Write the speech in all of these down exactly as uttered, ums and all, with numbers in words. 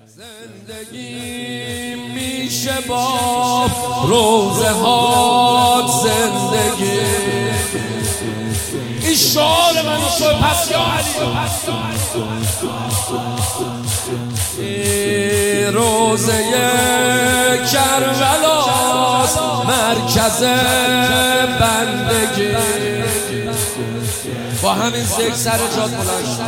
زندگی میشه با روزه هات زندگی. این شعار من شد پس یا علی روزه کربلاست مرکز بندگی. با همین ذکر سر جات بلند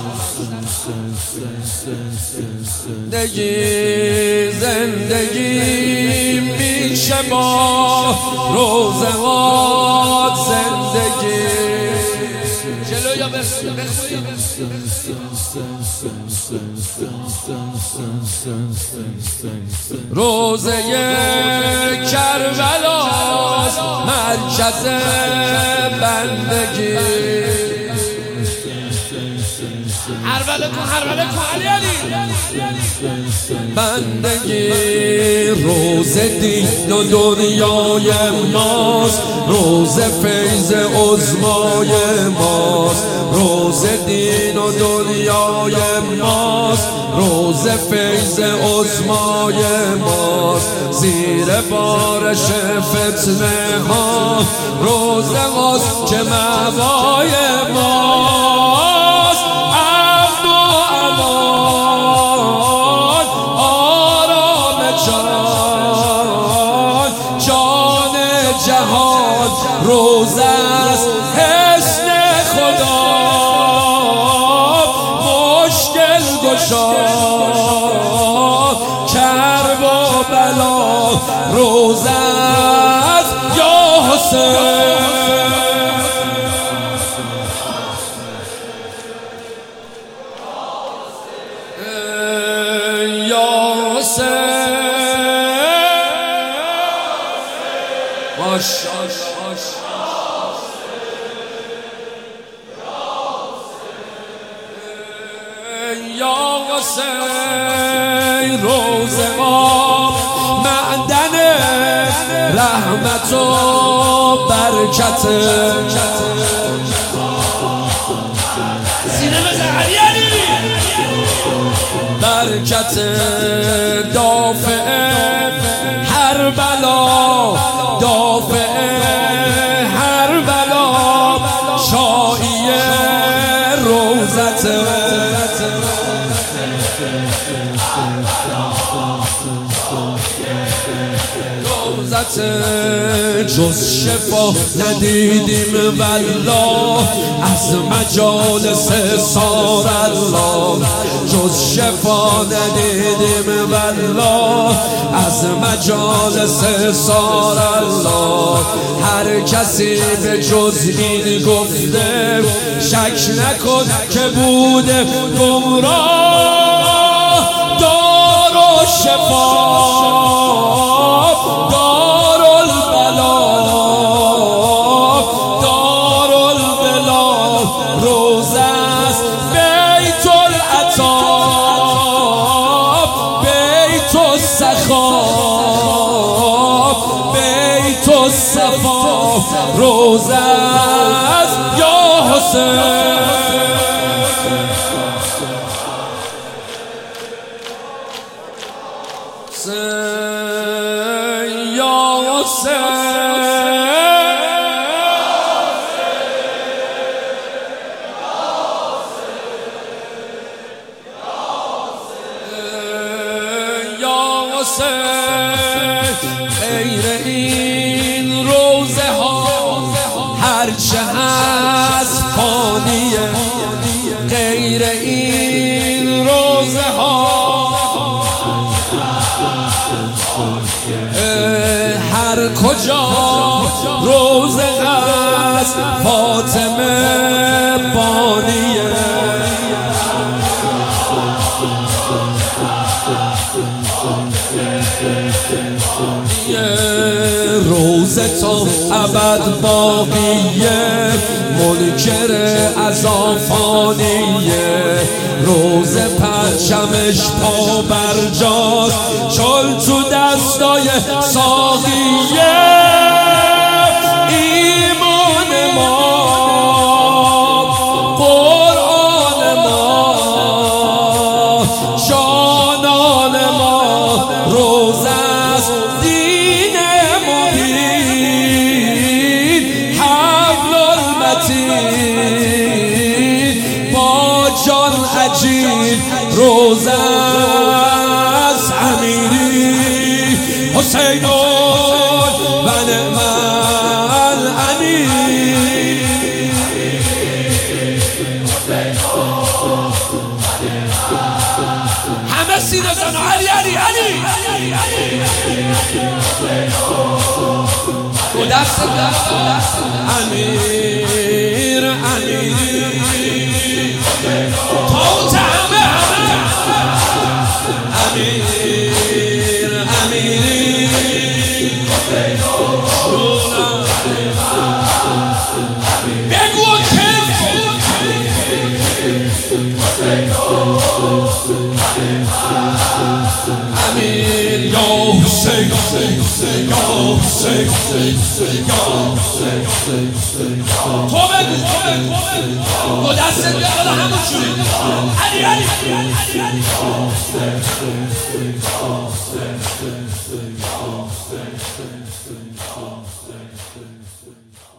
زندگی زندگی میشه با روزهات زندگی. جلو یا روزه کربلاست مرکز بندگی. هربله کن هربله کن علی علی بندگی. روز دین و دنیای ماست، روز فیض عظمای ماست. روز دین و دنیای ماست، روز فیض عظمای ماست. زیر بارش فتنه ها روز ماست که مأوای ماست. امن و امان آرام جان جان جهان روز است حسن خدا مشکل گشا کرب و بلا روز است یا حسین. یا حسین روزه ما معدن رحمت و برکت. سینه بزن علی علی برکت دافع هر بلا دافع هر بلا شایی روزت. روزت جز شفا ندیدیم والله از مجالس سار الله. جز شفا ندیدیم والله از مجالس سار الله. هر کسی به جز این گفته شک نکن که بوده گمراه. دار و شفا دار البلا دار البلا روز است بیت العطا بیت السخا بیت الصفا روز است یا حسین. یا حسین غیر این روزه ها هرچه هست فانیه. غیر این روزه ها هر کجا روزه هست فاطمه بانیه. روزه تا ابد باقیه منکر عزافانیه. روزه پرچمش پا برجاست چل تو دستای ساقیه. ایمان ما قرآن ما جانان است امیری حسین و نعم الامیر. همه سینه زن علی علی علی دو دست امیر امیر توت همه همه امیر امیری بگو که امیر یا حسین یا حسین تو بگو دو دست بیاد همون جوری علی علی علی